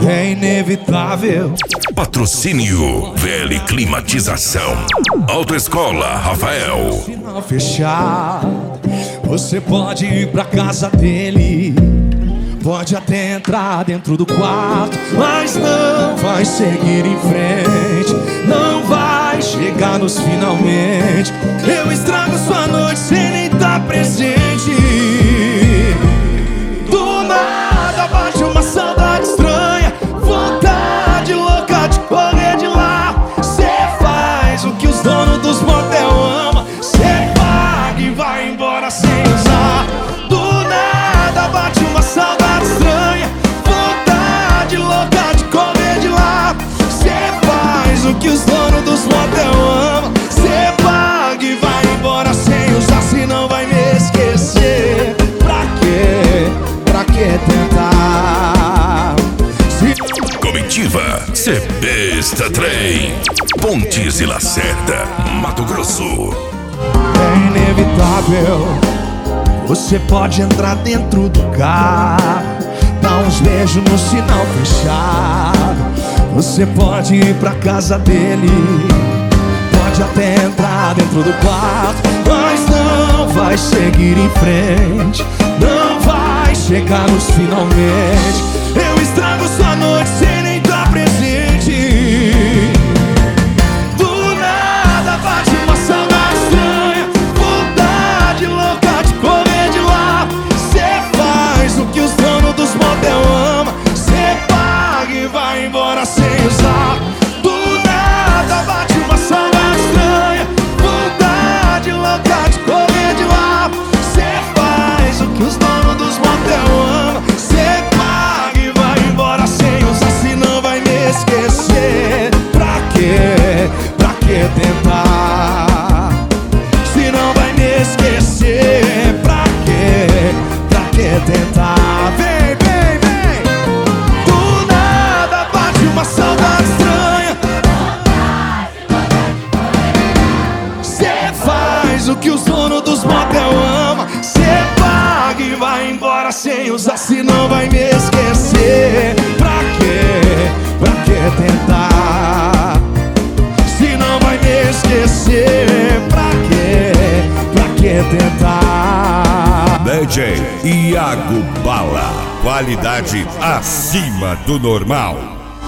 é inevitável. Patrocínio VL Climatização. Autoescola Rafael. Sinal fechado, você pode ir pra casa dele, pode até entrar dentro do quarto, mas não vai seguir em frente, não vai chegar nos finalmente. Eu estrago sua noite sem nem estar presente. Do nada bate uma saudade estranha, vontade louca de correr de lá. Cê faz o que os donos dos motel amam, cê paga e vai embora sem usar. Do nada bate uma saudade estranha, vontade louca de correr de lá. Cê faz o que os donos dos motel amam, cê paga e vai embora sem usar, senão vai me esquecer. Pra quê? Pra que tentar? Comitiva Besta Trem. Pontes e Lacerda, Mato Grosso. É inevitável, você pode entrar dentro do carro, dar uns beijos no sinal fechado. Você pode ir pra casa dele, pode até entrar dentro do quarto, mas não vai seguir em frente, não vai chegar nos finalmente. Eu estrago sua noite sem nem estar presente. Do nada bate uma saudade estranha, vontade louca de correr de lá. Cê faz o que os donos dos motel amam, cê paga e vai embora sem usar. Do nada bate uma saudade estranha, vontade louca de correr de lá. Cê faz o que os donos dos motel amam, cê paga e vai embora sem usar, senão vai me esquecer. Pra quê? Pra que tentar? Se não vai me esquecer, pra quê? Pra que tentar? Vem, vem, vem! Do nada bate uma saudade estranha, cê faz o que os donos dos motel amam, cê paga e vai embora sem usar, senão vai me esquecer. Pra quê? Pra que tentar? Se não vai me esquecer, pra quê? Pra que tentar? DJ Iago Bala, qualidade acima do normal.